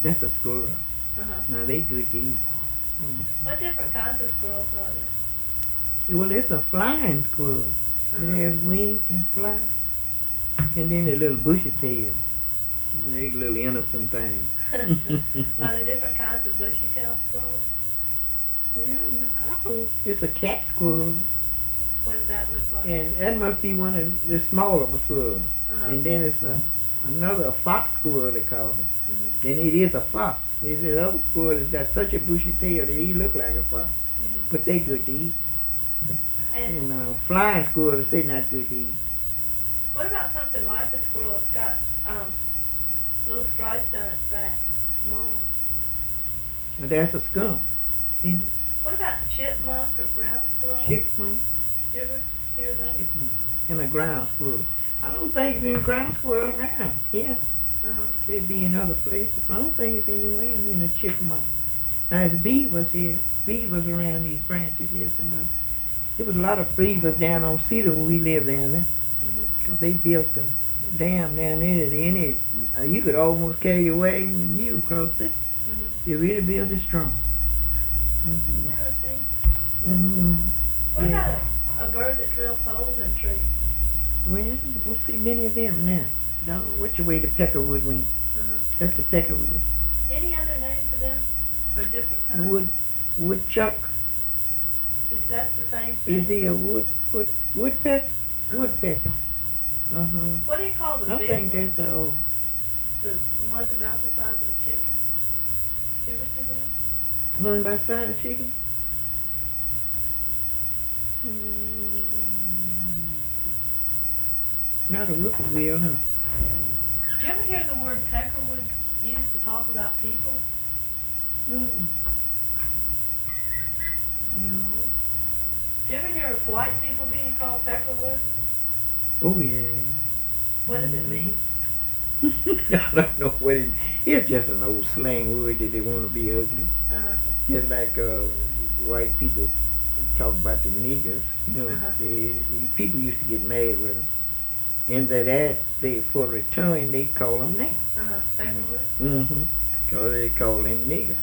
That's a squirrel. Uh-huh. Now they good to eat. What different kinds of squirrels are Well, it's a flying squirrel. It there? has wings and fly. And then the little bushy tail. They little innocent things. Uh-huh. Are there different kinds of bushy-tailed squirrels? Yeah, it's a cat squirrel. What does that look like? And that must be one of the smaller squirrels. Uh-huh. And then it's another fox squirrel they call it. Mm-hmm. Then it is a fox. There's this other squirrel that's got such a bushy tail that he look like a fox. Mm-hmm. But they good to eat. And Flying squirrels, they not good to eat. what about something like a squirrel? It's got little stripes down its back, small. But that's a skunk. Isn't What about the chipmunk or ground squirrel? it? Chipmunk. Did you ever hear those? Chipmunk. And a ground squirrel. I don't think there's a ground squirrel around. Yeah, Uh-huh. they'd be in other places. I don't think it's any around in a chipmunk. Now there's beavers here. Beavers around these branches here somewhere. There was a lot of beavers down on Cedar when we lived down there. Mm-hmm. Because they built a dam down there that in it, you could almost carry your wagon and mule across there. Mm-hmm. They really built it strong. Mm-hmm. Never seen. Mm-hmm. What Yeah. about a bird that drills holes in trees? Well, you don't see many of them now. No, which way the peckerwood went? Uh-huh. That's the peckerwood. Any other name for them? Or different kinds? Woodchuck. Is that the same thing? Is he a woodpecker? Uh-huh. Woodpecker. Uh-huh. What do you call the I big think ones? that's The ones about the size of a chicken? Did you ever see them? one by side of chicken. Not a whippoorwill, huh? Did you ever hear the word peckerwood used to talk about people? Mm-mm. No. Did you ever hear of white people being called peckerwood? Oh yeah. What does it mean? I don't know what it. It's just an old slang word that they want to be ugly. Uh-huh. Just like white people talk about the niggers. You know, Uh-huh. people used to get mad with them. And they for return they call them that. Uh-huh. Peckerwood? Mm-hmm. Because they call them nigger.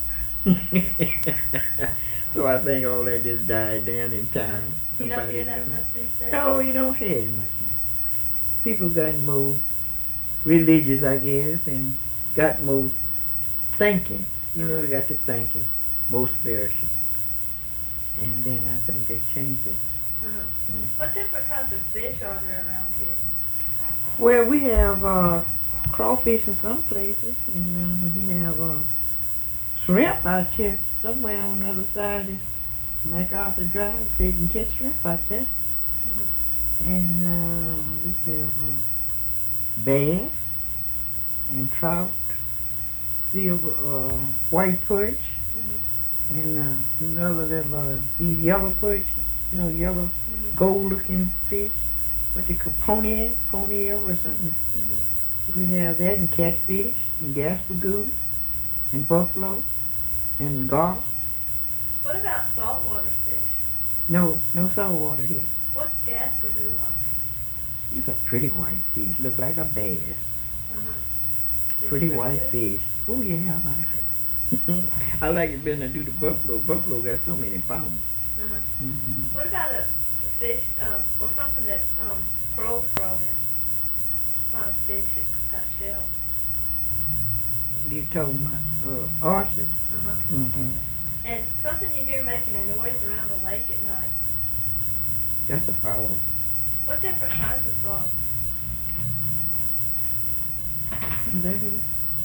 So I think all that just died down in time. You don't Nobody hear that knows. much these days? No, you don't hear it much now. People got more religious, I guess, and got more thinking. You know, they got to thinking, more spiritual. And then I think they changed it. Uh-huh. What different kinds of fish are there around here? Well, we have crawfish in some places, and we have shrimp out here somewhere on the other side of MacArthur Drive. So you can catch shrimp out there. Mm-hmm. And we have bass and trout, silver, white perch, Mm-hmm. and another little these yellow perch, yellow Mm-hmm. gold-looking fish. What they call pony or something. Mm-hmm. We have that and catfish and gaspagoo and buffalo and gar. What about saltwater fish? No saltwater here. What's gaspagoo like? It's a pretty white fish. Look like a bass. Uh-huh. Is Pretty it white good? fish. Oh yeah, I like it. I like it better than I do the buffalo. Buffalo got so many pounds. Uh-huh. Mm-hmm. What about a fish, something that pearls grow in? It's not a fish, it's got shells. You talking about oysters? Uh-huh. Mm-hmm. And something you hear making a noise around the lake at night. That's a frog. What different kinds of frogs? Is that it?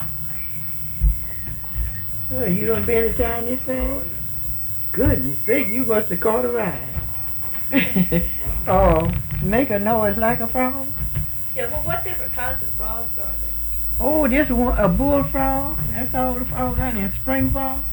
Oh, you done been to town this fast? Goodness sake, you must have caught a ride. Oh, make a noise like a frog? Yeah, well, what different kinds of frogs are there? Oh, this one, a bullfrog. That's all the frog got in spring frog.